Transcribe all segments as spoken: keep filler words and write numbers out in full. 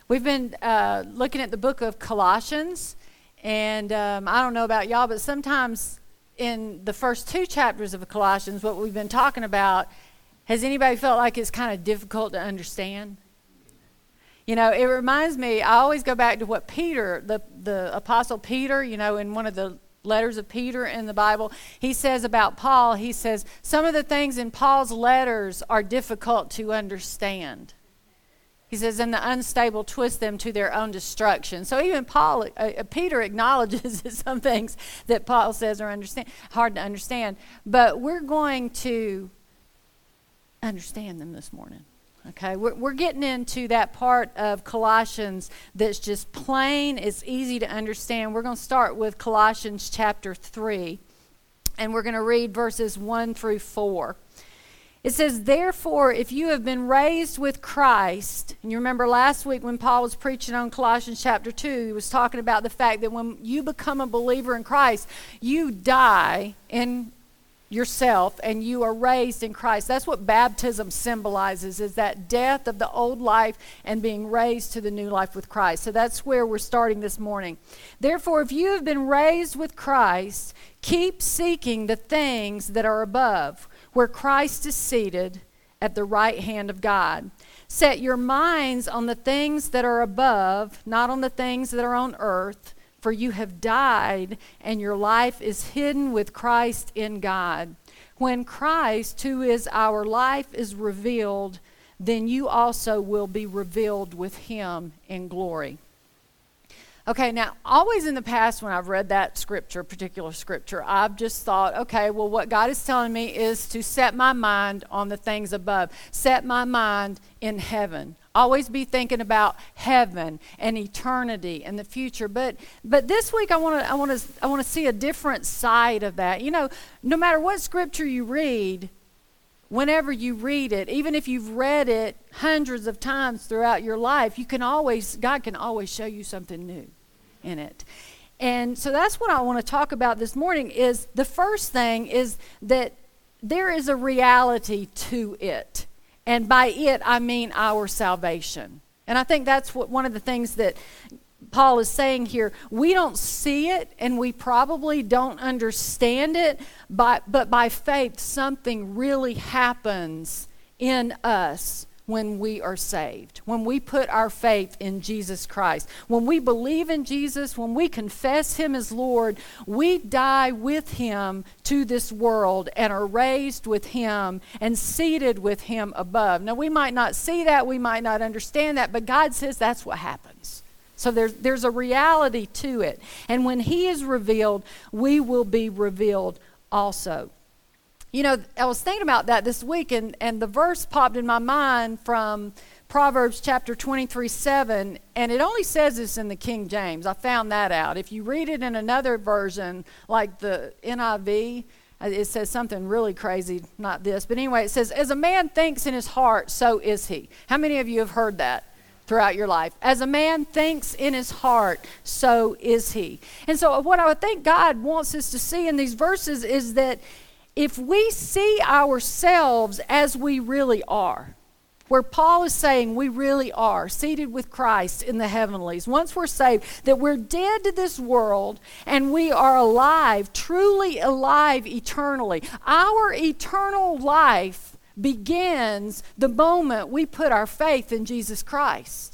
We've been uh, looking at the book of Colossians, and um, I don't know about y'all, but sometimes in the first two chapters of Colossians, what we've been talking about, has anybody felt like it's kind of difficult to understand? You know, it reminds me, I always go back to what Peter, the, the Apostle Peter, you know, in one of the letters of Peter in the Bible, he says about Paul, he says, some of the things in Paul's letters are difficult to understand. He says, and the unstable twist them to their own destruction. So even Paul, uh, Peter acknowledges that some things that Paul says are understand, hard to understand. But we're going to understand them this morning. Okay, we're, we're getting into that part of Colossians that's just plain, it's easy to understand. We're going to start with Colossians chapter three, and we're going to read verses one through four. It says, therefore, if you have been raised with Christ, and you remember last week when Paul was preaching on Colossians chapter two, he was talking about the fact that when you become a believer in Christ, you die in yourself and you are raised in Christ. That's what baptism symbolizes, is that death of the old life and being raised to the new life with Christ. So that's where we're starting this morning. Therefore, if you have been raised with Christ, keep seeking the things that are above, where Christ is seated at the right hand of God. Set your minds on the things that are above, not on the things that are on earth, for you have died, and your life is hidden with Christ in God. When Christ, who is our life, is revealed, then you also will be revealed with him in glory. Okay, now, always in the past when I've read that scripture, particular scripture, I've just thought, okay, well, what God is telling me is to set my mind on the things above. Set my mind in heaven. Always be thinking about heaven and eternity and the future. But but this week I want to I want to I want to see a different side of that. You know, no matter what scripture you read, whenever you read it, even if you've read it hundreds of times throughout your life, you can always, God can always show you something new in it. And so that's what I want to talk about this morning. Is the first thing is that there is a reality to it. And by it, I mean our salvation. And I think that's what one of the things that Paul is saying here. We don't see it, and we probably don't understand it, but, but by faith, something really happens in us when we are saved, when we put our faith in Jesus Christ. When we believe in Jesus, when we confess him as Lord, we die with him to this world and are raised with him and seated with him above. Now, we might not see that, we might not understand that, but God says that's what happens. So there's, there's a reality to it. And when he is revealed, we will be revealed also. You know, I was thinking about that this week, and, and the verse popped in my mind from Proverbs chapter twenty-three, seven, and it only says this in the King James. I found that out. If you read it in another version, like the N I V, it says something really crazy, not this. But anyway, it says, as a man thinks in his heart, so is he. How many of you have heard that throughout your life? As a man thinks in his heart, so is he. And so what I would think God wants us to see in these verses is that if we see ourselves as we really are, where Paul is saying we really are seated with Christ in the heavenlies, once we're saved, that we're dead to this world and we are alive, truly alive eternally. Our eternal life begins the moment we put our faith in Jesus Christ.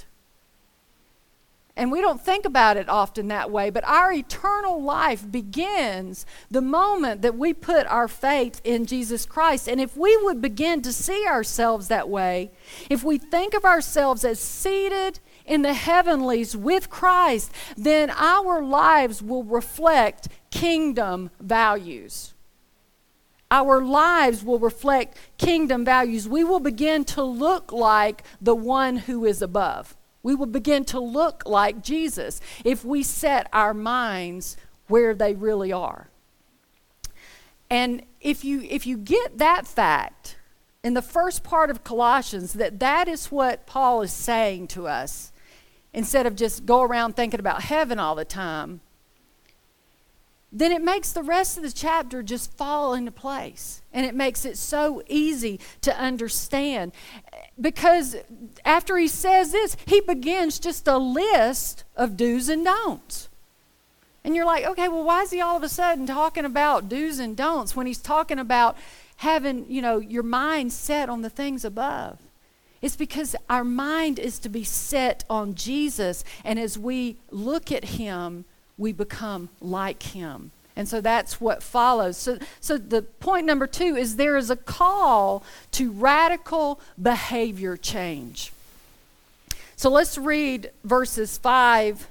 And we don't think about it often that way, but our eternal life begins the moment that we put our faith in Jesus Christ. And if we would begin to see ourselves that way, if we think of ourselves as seated in the heavenlies with Christ, then our lives will reflect kingdom values. Our lives will reflect kingdom values. We will begin to look like the one who is above. We will begin to look like Jesus if we set our minds where they really are. And if you if you get that fact in the first part of Colossians, that that is what Paul is saying to us, instead of just go around thinking about heaven all the time, then it makes the rest of the chapter just fall into place. And it makes it so easy to understand. Because after he says this, he begins just a list of do's and don'ts. And you're like, okay, well, why is he all of a sudden talking about do's and don'ts when he's talking about having, you know, your mind set on the things above? It's because our mind is to be set on Jesus. And as we look at him, we become like him. And so that's what follows. So, so the point number two is there is a call to radical behavior change. So let's read verses five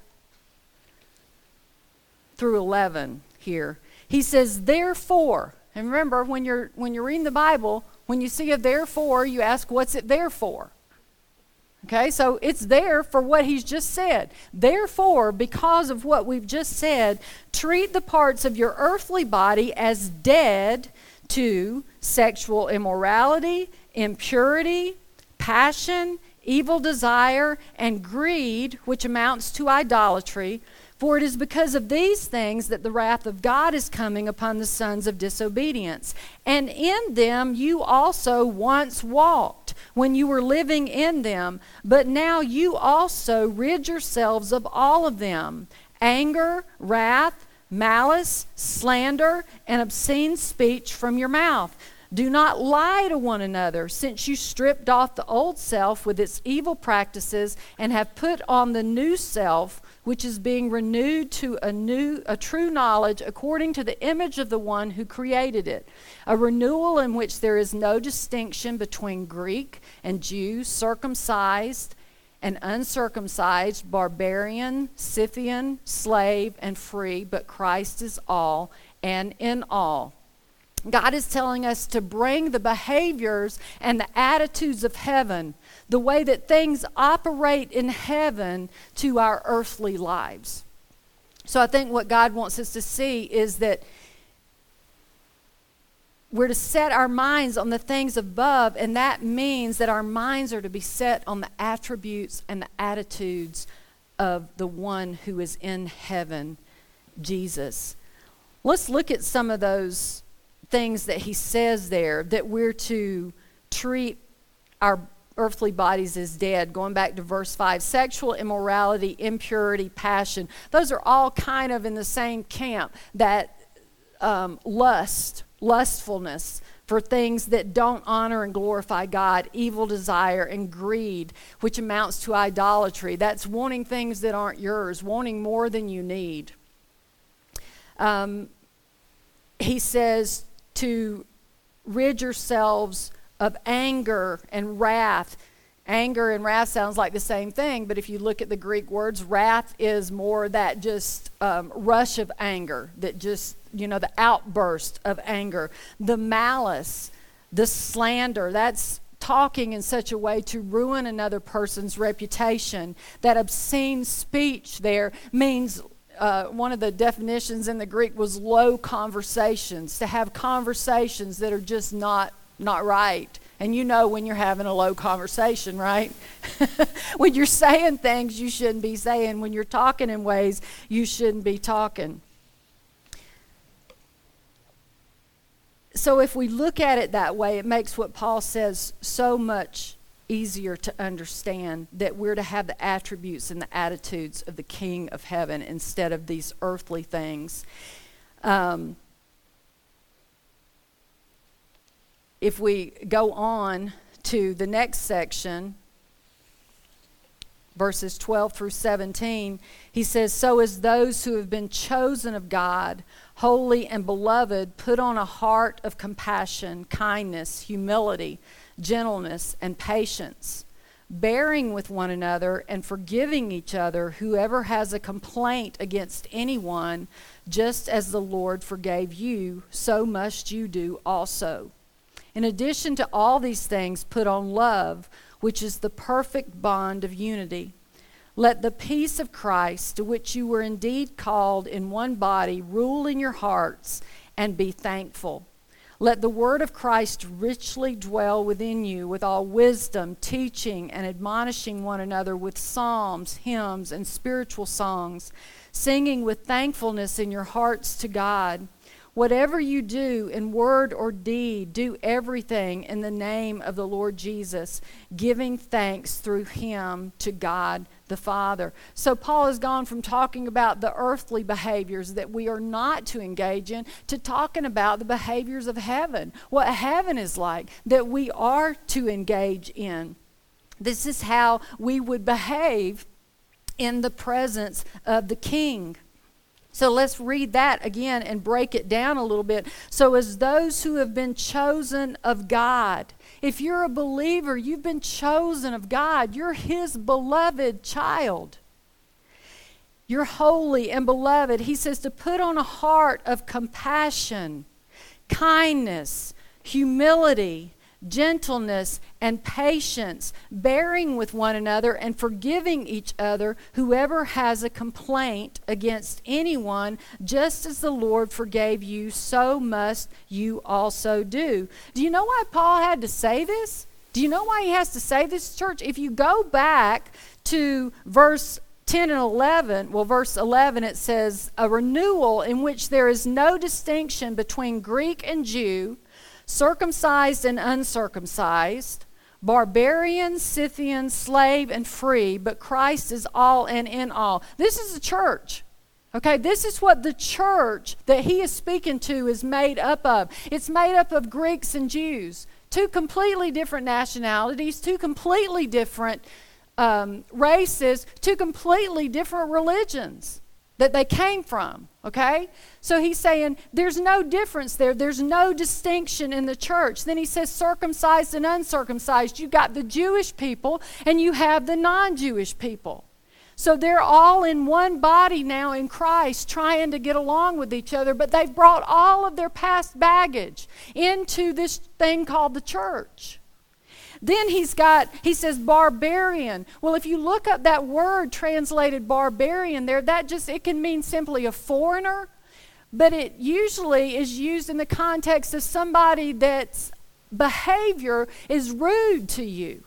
through eleven here. He says, therefore, and remember when you're when you're reading the Bible, when you see a therefore, you ask, what's it there for? Okay, so it's there for what he's just said. Therefore, because of what we've just said, treat the parts of your earthly body as dead to sexual immorality, impurity, passion, evil desire, and greed, which amounts to idolatry. For it is because of these things that the wrath of God is coming upon the sons of disobedience. And in them you also once walked when you were living in them, but now you also rid yourselves of all of them: anger, wrath, malice, slander, and obscene speech from your mouth. Do not lie to one another, since you stripped off the old self with its evil practices and have put on the new self, which is being renewed to a new, a true knowledge according to the image of the one who created it. A renewal in which there is no distinction between Greek and Jew, circumcised and uncircumcised, barbarian, Scythian, slave, and free, but Christ is all and in all. God is telling us to bring the behaviors and the attitudes of heaven, the way that things operate in heaven, to our earthly lives. So I think what God wants us to see is that we're to set our minds on the things above, and that means that our minds are to be set on the attributes and the attitudes of the one who is in heaven, Jesus. Let's look at some of those things that he says there, that we're to treat our earthly bodies as dead. Going back to verse five, sexual immorality, impurity, passion, those are all kind of in the same camp. That um, lust, lustfulness for things that don't honor and glorify God, evil desire, and greed, which amounts to idolatry. That's wanting things that aren't yours, wanting more than you need. Um, he says to rid yourselves of anger and wrath. Anger and wrath sounds like the same thing, but if you look at the Greek words, wrath is more that just um, rush of anger, that just, you know, the outburst of anger. The malice, the slander, that's talking in such a way to ruin another person's reputation. That obscene speech there means Uh, one of the definitions in the Greek was low conversations, to have conversations that are just not not right. And you know when you're having a low conversation, right? When you're saying things you shouldn't be saying, when you're talking in ways you shouldn't be talking. So if we look at it that way, it makes what Paul says so much easier to understand, that we're to have the attributes and the attitudes of the King of Heaven instead of these earthly things. Um, if we go on to the next section, verses twelve through seventeen, he says, so as those who have been chosen of God, holy and beloved, put on a heart of compassion, kindness, humility, gentleness, and patience, bearing with one another and forgiving each other, whoever has a complaint against anyone, just as the Lord forgave you, so must you do also. In addition to all these things, put on love, which is the perfect bond of unity. Let the peace of Christ, to which you were indeed called in one body, rule in your hearts, and be thankful. Let the word of Christ richly dwell within you with all wisdom, teaching and admonishing one another with psalms, hymns, and spiritual songs, singing with thankfulness in your hearts to God. Whatever you do in word or deed, do everything in the name of the Lord Jesus, giving thanks through him to God the Father. So Paul has gone from talking about the earthly behaviors that we are not to engage in to talking about the behaviors of heaven, what heaven is like, that we are to engage in. This is how we would behave in the presence of the King. So let's read that again and break it down a little bit. So as those who have been chosen of God, if you're a believer, you've been chosen of God. You're his beloved child. You're holy and beloved. He says to put on a heart of compassion, kindness, humility, gentleness, and patience, bearing with one another and forgiving each other, whoever has a complaint against anyone, just as the Lord forgave you, so must you also do. Do you know why Paul had to say this? Do you know why he has to say this, church? If you go back to verse ten and eleven, well, verse eleven, it says, a renewal in which there is no distinction between Greek and Jew, circumcised and uncircumcised, barbarian, Scythian, slave, and free, but Christ is all and in all. This is the church. Okay, this is what the church that he is speaking to is made up of. It's made up of Greeks and Jews, two completely different nationalities, two completely different um, races, two completely different religions that they came from, okay? So he's saying there's no difference there. There's no distinction in the church. Then he says circumcised and uncircumcised. You got the Jewish people and you have the non-Jewish people. So they're all in one body now in Christ, trying to get along with each other, but they've brought all of their past baggage into this thing called the church. Then he's got, he says barbarian. Well, if you look up that word translated barbarian there, that just, it can mean simply a foreigner, but it usually is used in the context of somebody that's behavior is rude to you.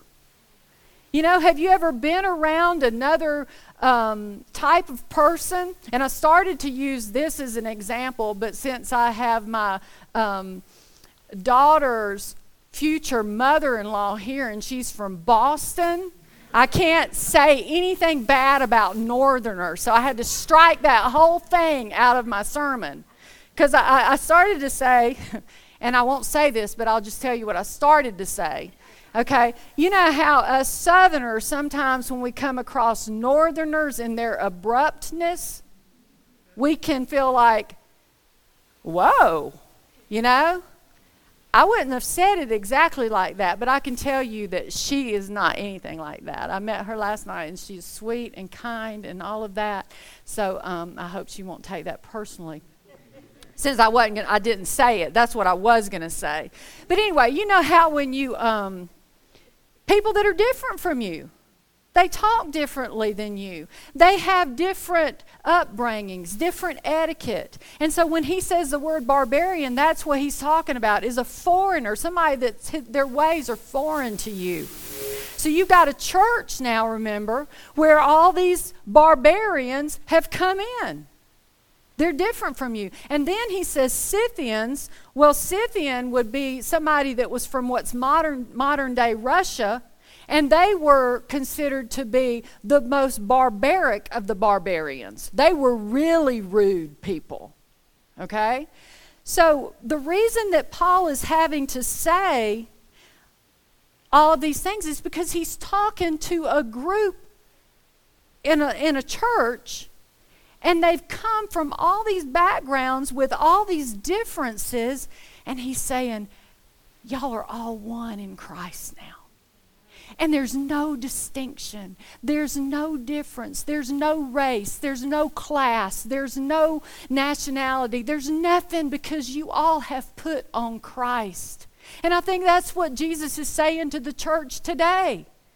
You know, have you ever been around another um, type of person? And I started to use this as an example, but since I have my um, daughter's future mother-in-law here and she's from Boston, I can't say anything bad about Northerners. So I had to strike that whole thing out of my sermon. Because I, I started to say, and I won't say this, but I'll just tell you what I started to say. Okay, you know how us Southerners, sometimes when we come across Northerners in their abruptness, we can feel like, whoa, you know? I wouldn't have said it exactly like that, but I can tell you that she is not anything like that. I met her last night, and she's sweet and kind and all of that. So um, I hope she won't take that personally. Since I wasn't, gonna, I didn't say it. That's what I was going to say. But anyway, you know how when you um, people that are different from you, they talk differently than you. They have different upbringings, different etiquette. And so when he says the word barbarian, that's what he's talking about, is a foreigner, somebody that their ways are foreign to you. So you've got a church now, remember, where all these barbarians have come in. They're different from you. And then he says Scythians. Well, Scythian would be somebody that was from what's modern modern day Russia. And they were considered to be the most barbaric of the barbarians. They were really rude people, okay? So the reason that Paul is having to say all of these things is because he's talking to a group in a, in a church, and they've come from all these backgrounds with all these differences, and he's saying, y'all are all one in Christ now. And there's no distinction. There's no difference. There's no race. There's no class. There's no nationality. There's nothing, because you all have put on Christ. And I think that's what Jesus is saying to the church today.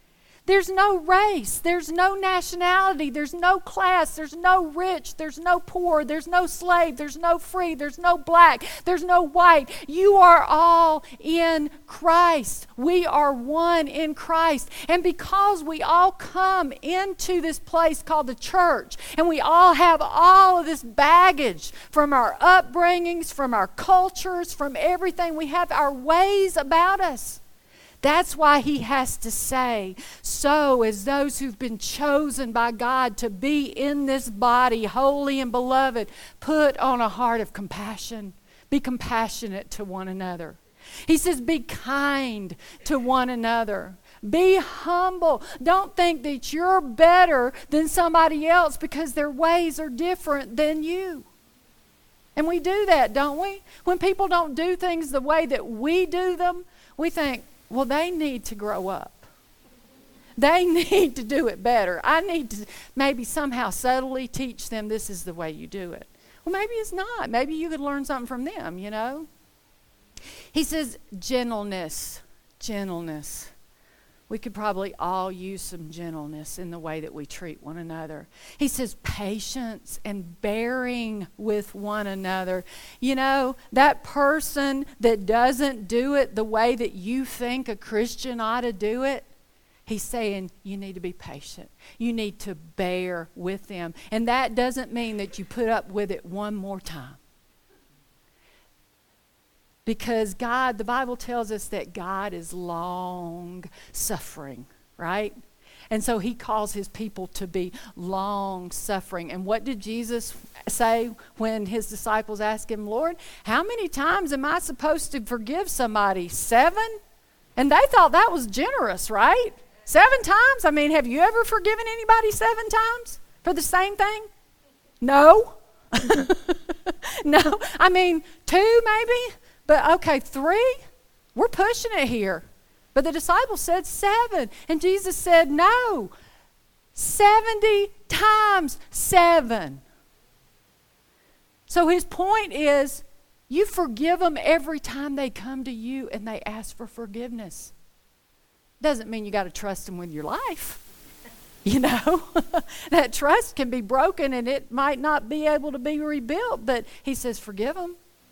There's no race. There's no nationality. There's no class. There's no rich. There's no poor. There's no slave. There's no free. There's no black. There's no white. You are all in Christ. We are one in Christ. And because we all come into this place called the church, and we all have all of this baggage from our upbringings, from our cultures, from everything, we have our ways about us. That's why he has to say, so as those who've been chosen by God to be in this body, holy and beloved, put on a heart of compassion. Be compassionate to one another. He says, be kind to one another. Be humble. Don't think that you're better than somebody else because their ways are different than you. And we do that, don't we? When people don't do things the way that we do them, we think, well, they need to grow up. They need to do it better. I need to maybe somehow subtly teach them this is the way you do it. Well, maybe it's not. Maybe you could learn something from them, you know. He says gentleness, gentleness. We could probably all use some gentleness in the way that we treat one another. He says patience and bearing with one another. You know, that person that doesn't do it the way that you think a Christian ought to do it, he's saying you need to be patient. You need to bear with them. And that doesn't mean that you put up with it one more time. Because God, the Bible tells us that God is long suffering, right? And so he calls his people to be long suffering. And what did Jesus say when his disciples asked him, Lord, how many times am I supposed to forgive somebody? Seven? And they thought that was generous, right? Seven times? I mean, have you ever forgiven anybody seven times for the same thing? No. No. I mean, two maybe? But okay, three? We're pushing it here. But the disciples said seven. And Jesus said, no. seventy times seven. So his point is, you forgive them every time they come to you and they ask for forgiveness. Doesn't mean you got to trust them with your life. You know, that trust can be broken and it might not be able to be rebuilt. But he says, forgive them.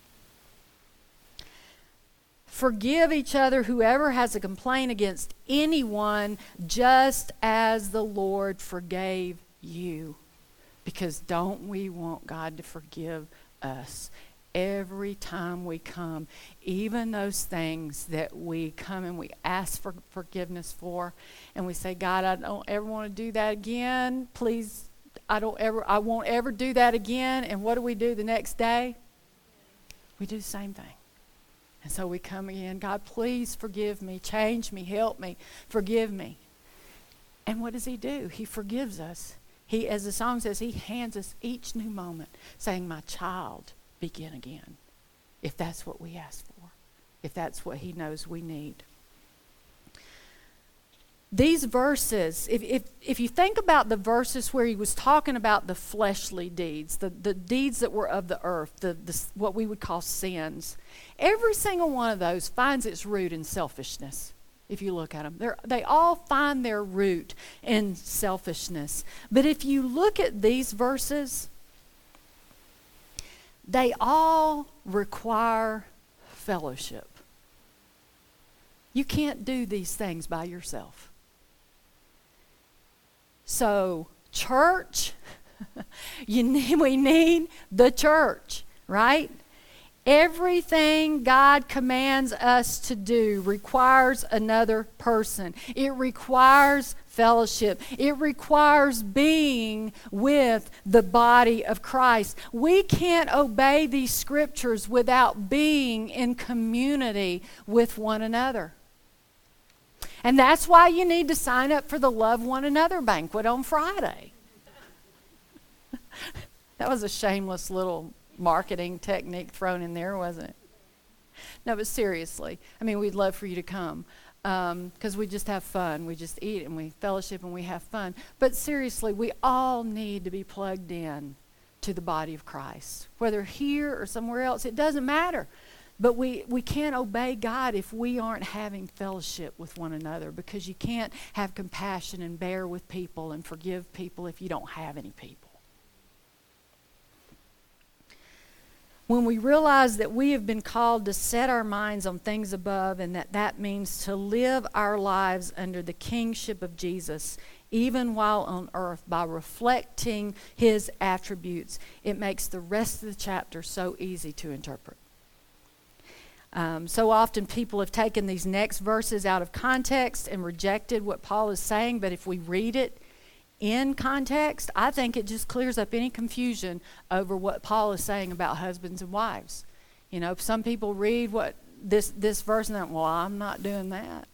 Forgive each other, whoever has a complaint against anyone, just as the Lord forgave you. Because don't we want God to forgive us every time we come? Even those things that we come and we ask for forgiveness for, and we say, God, I don't ever want to do that again. Please, I don't ever, I won't ever do that again. And what do we do the next day? We do the same thing. And so we come again, God, please forgive me, change me, help me, forgive me. And what does he do? He forgives us. He, as the song says, he hands us each new moment, saying, my child, begin again. If that's what we ask for, if that's what he knows we need. These verses, if, if, if you think about the verses where he was talking about the fleshly deeds, the, the deeds that were of the earth, the, the what we would call sins, every single one of those finds its root in selfishness. If you look at them, They're, they all find their root in selfishness. But if you look at these verses, they all require fellowship. You can't do these things by yourself. So, church, you need, we need the church, right? Everything God commands us to do requires another person. It requires fellowship. It requires being with the body of Christ. We can't obey these scriptures without being in community with one another. And that's why you need to sign up for the Love One Another banquet on Friday. That was a shameless little marketing technique thrown in there, wasn't it? No, but seriously, I mean, we'd love for you to come because um, we just have fun. We just eat and we fellowship and we have fun. But seriously, we all need to be plugged in to the body of Christ. Whether here or somewhere else, it doesn't matter. But we, we can't obey God if we aren't having fellowship with one another, because you can't have compassion and bear with people and forgive people if you don't have any people. When we realize that we have been called to set our minds on things above, and that that means to live our lives under the kingship of Jesus, even while on earth, by reflecting his attributes, it makes the rest of the chapter so easy to interpret. Um, so often people have taken these next verses out of context and rejected what Paul is saying, but if we read it in context, I think it just clears up any confusion over what Paul is saying about husbands and wives. You know, some people read what this this verse and think, well, I'm not doing that.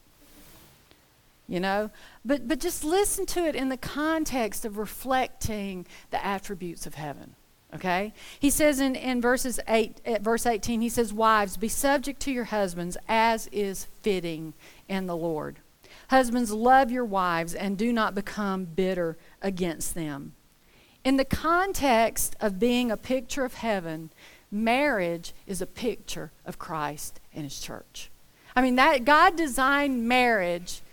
You know, but but just listen to it in the context of reflecting the attributes of heaven. Okay? He says in, in verses eight, at verse eighteen, he says, wives, be subject to your husbands as is fitting in the Lord. Husbands, love your wives and do not become bitter against them. In the context of being a picture of heaven, marriage is a picture of Christ and his church. I mean, that God designed marriage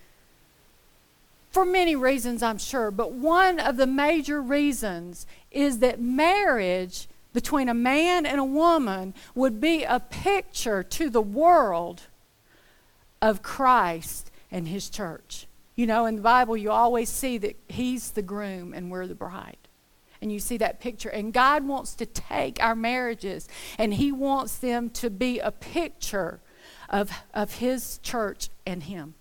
for many reasons, I'm sure, but one of the major reasons is that marriage between a man and a woman would be a picture to the world of Christ and his church. You know, in the Bible, you always see that he's the groom and we're the bride. And you see that picture. And God wants to take our marriages and he wants them to be a picture of, of his church and him.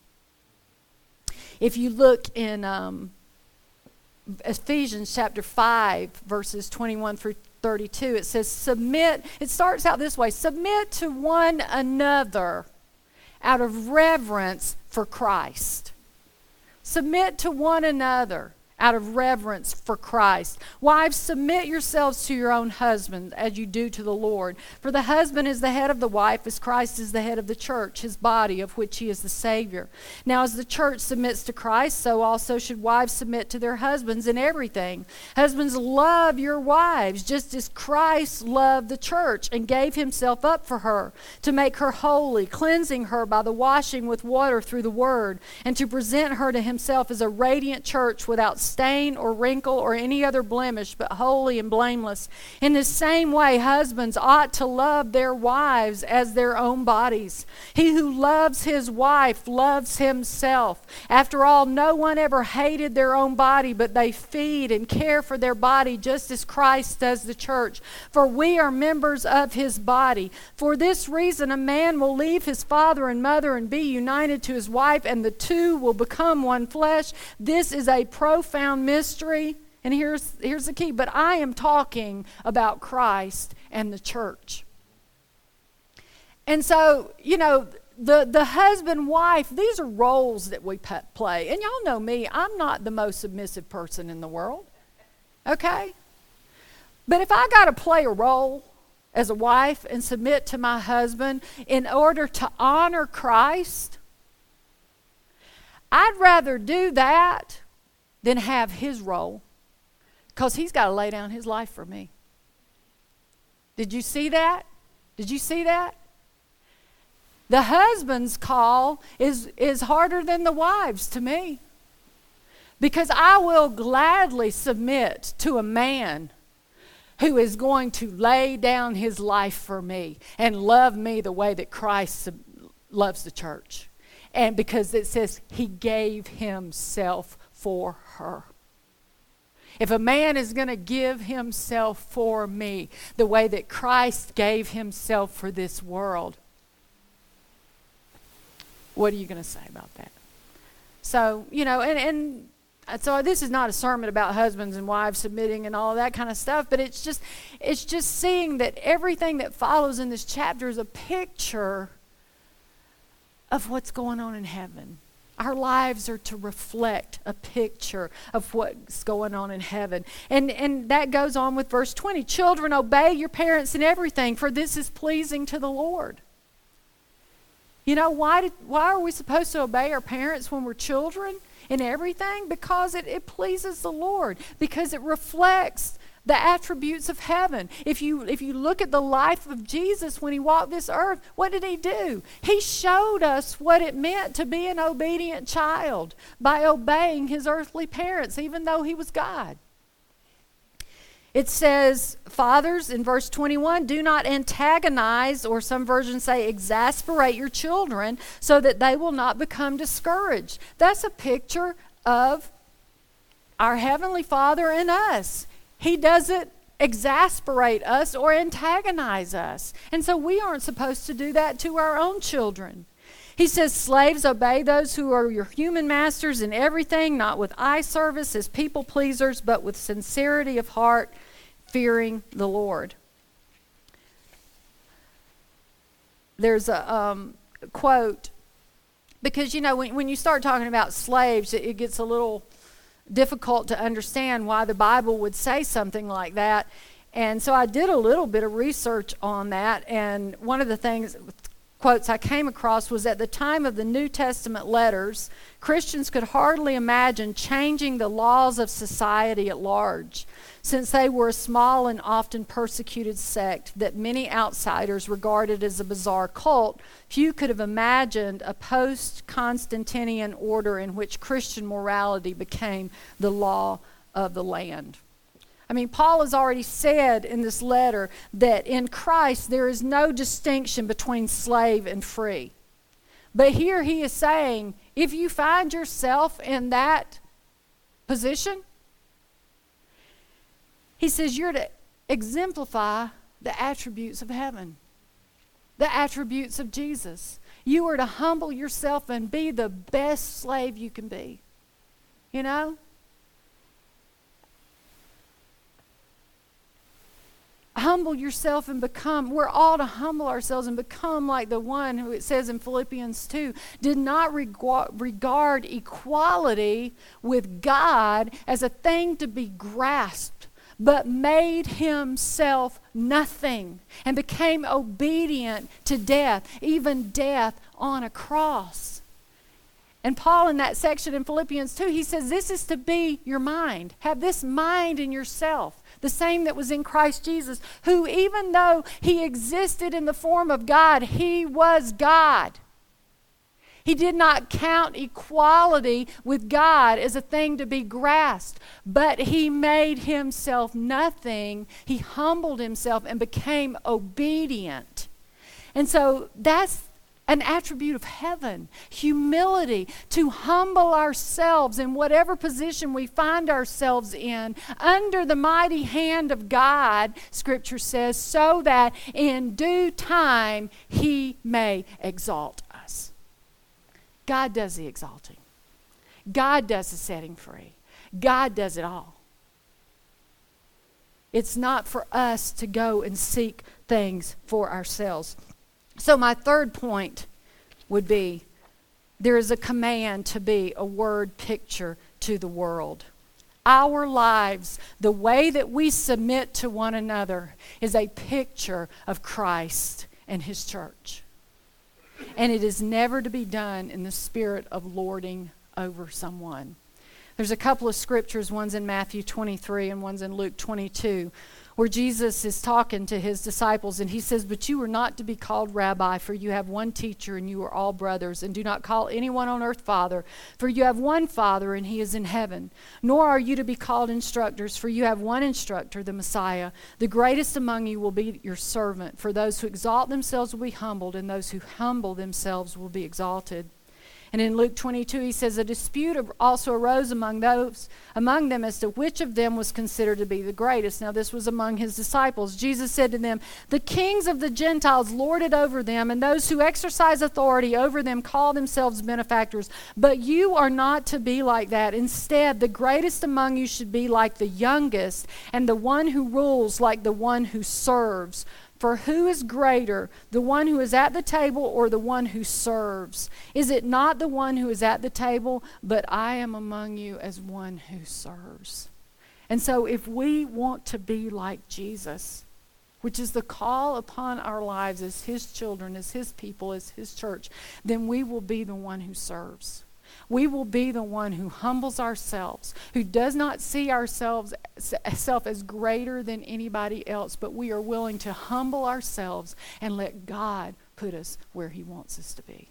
If you look in um, Ephesians chapter five, verses twenty-one through thirty-two, it says, submit, it starts out this way, submit to one another out of reverence for Christ. Submit to one another out of reverence for Christ. Wives, submit yourselves to your own husband as you do to the Lord. For the husband is the head of the wife, as Christ is the head of the church, his body, of which he is the Savior. Now as the church submits to Christ, so also should wives submit to their husbands in everything. Husbands, love your wives, just as Christ loved the church and gave himself up for her, to make her holy, cleansing her by the washing with water through the word, and to present her to himself as a radiant church without stain or wrinkle or any other blemish, but holy and blameless. In the same way, husbands ought to love their wives as their own bodies. He who loves his wife loves himself. After all, no one ever hated their own body, but they feed and care for their body just as Christ does the church. For we are members of his body. For this reason, a man will leave his father and mother and be united to his wife, and the two will become one flesh. This is a profound mystery, and here's here's the key, but I am talking about Christ and the church. And so, you know, the the husband, wife, these are roles that we play. And y'all know me, I'm not the most submissive person in the world. Okay? But if I got to play a role as a wife and submit to my husband in order to honor Christ, I'd rather do that than have his role, because he's got to lay down his life for me. Did you see that? Did you see that? The husband's call is, is harder than the wives to me, because I will gladly submit to a man who is going to lay down his life for me and love me the way that Christ sub- loves the church. And because it says he gave himself for her. If a man is going to give himself for me the way that Christ gave himself for this world, what are you going to say about that? So, you know, and, and so this is not a sermon about husbands and wives submitting and all of that kind of stuff, but it's just it's just seeing that everything that follows in this chapter is a picture of what's going on in heaven. Our lives are to reflect a picture of what's going on in heaven. And and that goes on with verse twenty. Children, obey your parents in everything, for this is pleasing to the Lord. You know, why did, why are we supposed to obey our parents when we're children in everything? Because it, it pleases the Lord. Because it reflects the attributes of heaven. If you if you look at the life of Jesus when he walked this earth, what did he do? He showed us what it meant to be an obedient child by obeying his earthly parents, even though he was God. It says, fathers, in verse twenty-one, do not antagonize, or some versions say exasperate your children so that they will not become discouraged. That's a picture of our Heavenly Father and us. He doesn't exasperate us or antagonize us. And so we aren't supposed to do that to our own children. He says, slaves, obey those who are your human masters in everything, not with eye service as people pleasers, but with sincerity of heart, fearing the Lord. There's a um, quote, because, you know, when, when you start talking about slaves, it, it gets a little difficult to understand why the Bible would say something like that. And so I did a little bit of research on that, and one of the things... quotes I came across was at the time of the New Testament letters, Christians could hardly imagine changing the laws of society at large, since they were a small and often persecuted sect that many outsiders regarded as a bizarre cult. Few could have imagined a post-Constantinian order in which Christian morality became the law of the land. I mean, Paul has already said in this letter that in Christ there is no distinction between slave and free. But here he is saying, if you find yourself in that position, he says you're to exemplify the attributes of heaven, the attributes of Jesus. You are to humble yourself and be the best slave you can be. You know? Humble yourself and become, we're all to humble ourselves and become like the one who, it says in Philippians two, did not regard, regard equality with God as a thing to be grasped, but made himself nothing and became obedient to death, even death on a cross. And Paul, in that section in Philippians two, he says this is to be your mind. Have this mind in yourself. The same that was in Christ Jesus, who even though he existed in the form of God, he was God. He did not count equality with God as a thing to be grasped, but he made himself nothing. He humbled himself and became obedient. And so that's an attribute of heaven, humility, to humble ourselves in whatever position we find ourselves in under the mighty hand of God, Scripture says, so that in due time he may exalt us. God does the exalting. God does the setting free. God does it all. It's not for us to go and seek things for ourselves. So my third point would be, there is a command to be a word picture to the world. Our lives, the way that we submit to one another, is a picture of Christ and his church. And it is never to be done in the spirit of lording over someone. There's a couple of scriptures, one's in Matthew twenty-three and one's in Luke twenty-two, where Jesus is talking to his disciples, and he says, but you are not to be called rabbi, for you have one teacher, and you are all brothers. And do not call anyone on earth father, for you have one Father, and he is in heaven. Nor are you to be called instructors, for you have one instructor, the Messiah. The greatest among you will be your servant. For those who exalt themselves will be humbled, and those who humble themselves will be exalted. And in Luke twenty-two, he says, a dispute also arose among those among them as to which of them was considered to be the greatest. Now this was among his disciples. Jesus said to them, the kings of the Gentiles lord it over them, and those who exercise authority over them call themselves benefactors. But you are not to be like that. Instead, the greatest among you should be like the youngest, and the one who rules like the one who serves. For who is greater, the one who is at the table or the one who serves? Is it not the one who is at the table? But I am among you as one who serves. And so if we want to be like Jesus, which is the call upon our lives as his children, as his people, as his church, then we will be the one who serves. We will be the one who humbles ourselves, who does not see ourselves self as greater than anybody else, but we are willing to humble ourselves and let God put us where he wants us to be.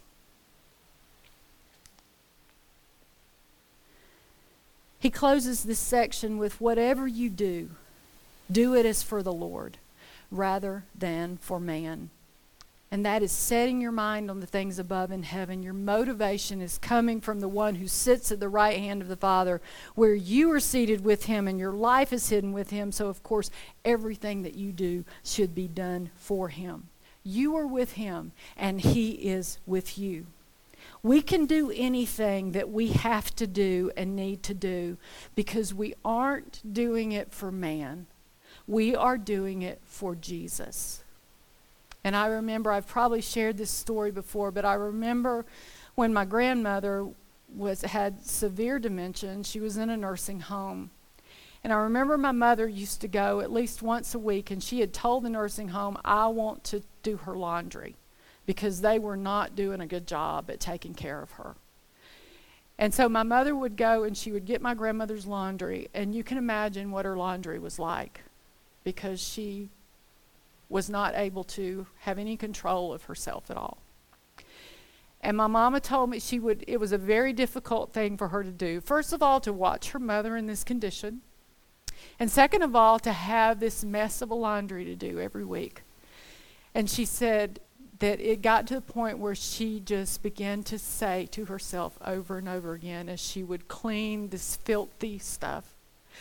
He closes this section with, whatever you do, do it as for the Lord rather than for man. And that is setting your mind on the things above in heaven. Your motivation is coming from the one who sits at the right hand of the Father, where you are seated with him and your life is hidden with him. So, of course, everything that you do should be done for him. You are with him and he is with you. We can do anything that we have to do and need to do because we aren't doing it for man. We are doing it for Jesus. And I remember, I've probably shared this story before, but I remember when my grandmother was had severe dementia and she was in a nursing home. And I remember my mother used to go at least once a week, and she had told the nursing home, I want to do her laundry because they were not doing a good job at taking care of her. And so my mother would go and she would get my grandmother's laundry, and you can imagine what her laundry was like because she was not able to have any control of herself at all. And my mama told me she would, it was a very difficult thing for her to do. First of all, to watch her mother in this condition. And second of all, to have this mess of a laundry to do every week. And she said that it got to the point where she just began to say to herself over and over again as she would clean this filthy stuff,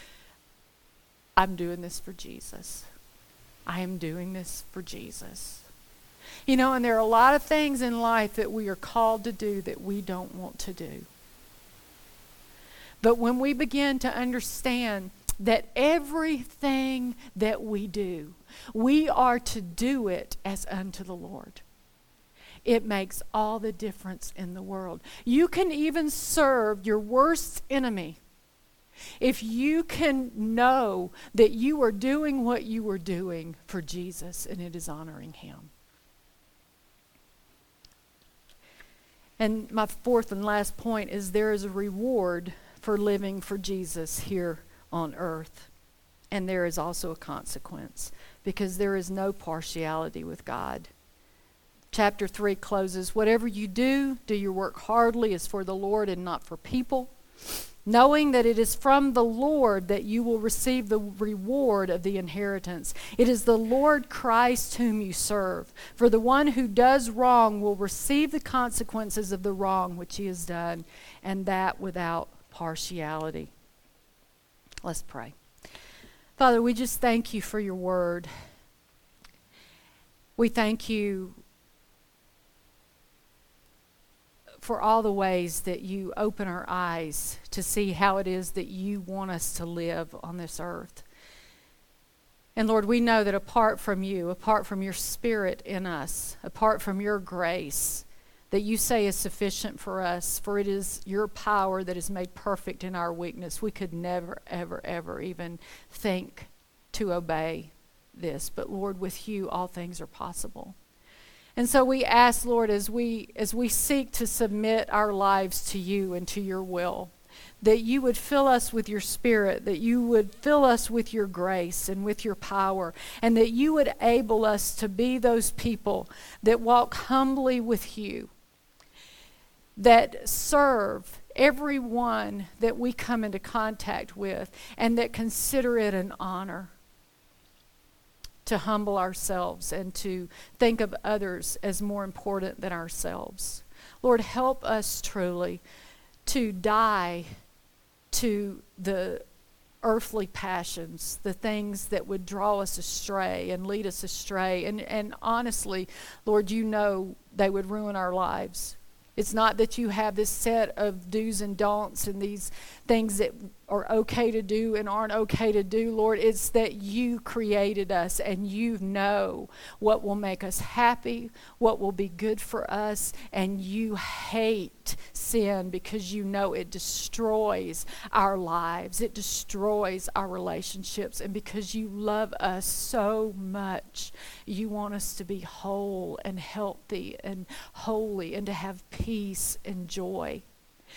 I'm doing this for Jesus. I am doing this for Jesus. You know, and there are a lot of things in life that we are called to do that we don't want to do. But when we begin to understand that everything that we do, we are to do it as unto the Lord, it makes all the difference in the world. You can even serve your worst enemy if you can know that you are doing what you are doing for Jesus and it is honoring him. And my fourth and last point is there is a reward for living for Jesus here on earth. And there is also a consequence because there is no partiality with God. Chapter three closes, whatever you do, do your work heartily as for the Lord and not for people, knowing that it is from the Lord that you will receive the reward of the inheritance. It is the Lord Christ whom you serve. For the one who does wrong will receive the consequences of the wrong which he has done, and that without partiality. Let's pray. Father, we just thank you for your word. We thank you for all the ways that you open our eyes to see how it is that you want us to live on this earth. And Lord, we know that apart from you, apart from your Spirit in us, apart from your grace, that you say is sufficient for us, for it is your power that is made perfect in our weakness. We could never, ever, ever even think to obey this. But Lord, with you, all things are possible. And so we ask, Lord, as we as we seek to submit our lives to you and to your will, that you would fill us with your Spirit, that you would fill us with your grace and with your power, and that you would enable us to be those people that walk humbly with you, that serve everyone that we come into contact with, and that consider it an honor to humble ourselves and to think of others as more important than ourselves. Lord, help us truly to die to the earthly passions, the things that would draw us astray and lead us astray. And, and honestly, Lord, you know they would ruin our lives. It's not that you have this set of do's and don'ts and these things that are okay to do and aren't okay to do, Lord. It's that you created us and you know what will make us happy, what will be good for us, and you hate sin because you know it destroys our lives. It destroys our relationships. And because you love us so much, you want us to be whole and healthy and holy and to have peace and joy.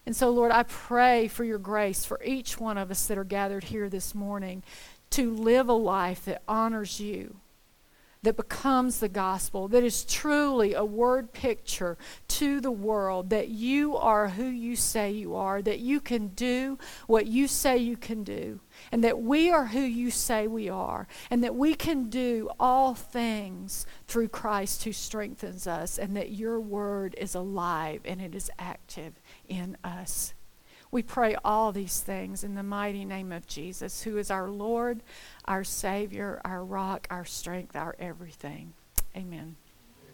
And so, Lord, I pray for your grace for each one of us that are gathered here this morning to live a life that honors you, that becomes the gospel, that is truly a word picture to the world, that you are who you say you are, that you can do what you say you can do, and that we are who you say we are, and that we can do all things through Christ who strengthens us, and that your word is alive and it is active in us. We pray all these things in the mighty name of Jesus, who is our Lord, our Savior, our rock, our strength, our everything. Amen.